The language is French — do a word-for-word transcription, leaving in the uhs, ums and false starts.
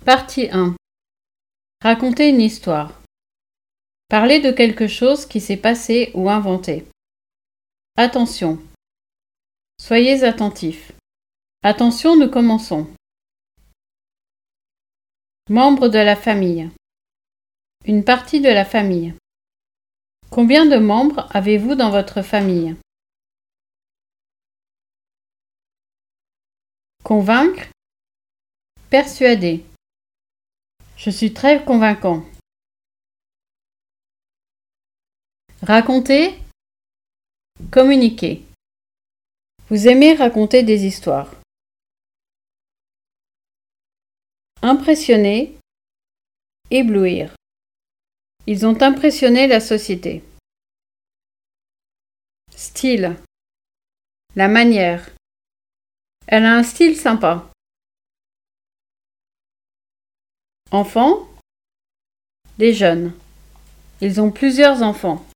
Partie un. Raconter une histoire. Parler de quelque chose qui s'est passé ou inventé. Attention. Soyez attentifs. Attention, nous commençons. Membres de la famille. Une partie de la famille. Combien de membres avez-vous dans votre famille? Convaincre. Persuader. Je suis très convaincant. Raconter. Communiquer. Vous aimez raconter des histoires. Impressionner. Éblouir. Ils ont impressionné la société. Style. La manière. Elle a un style sympa. Enfants. Les jeunes. Ils ont plusieurs enfants.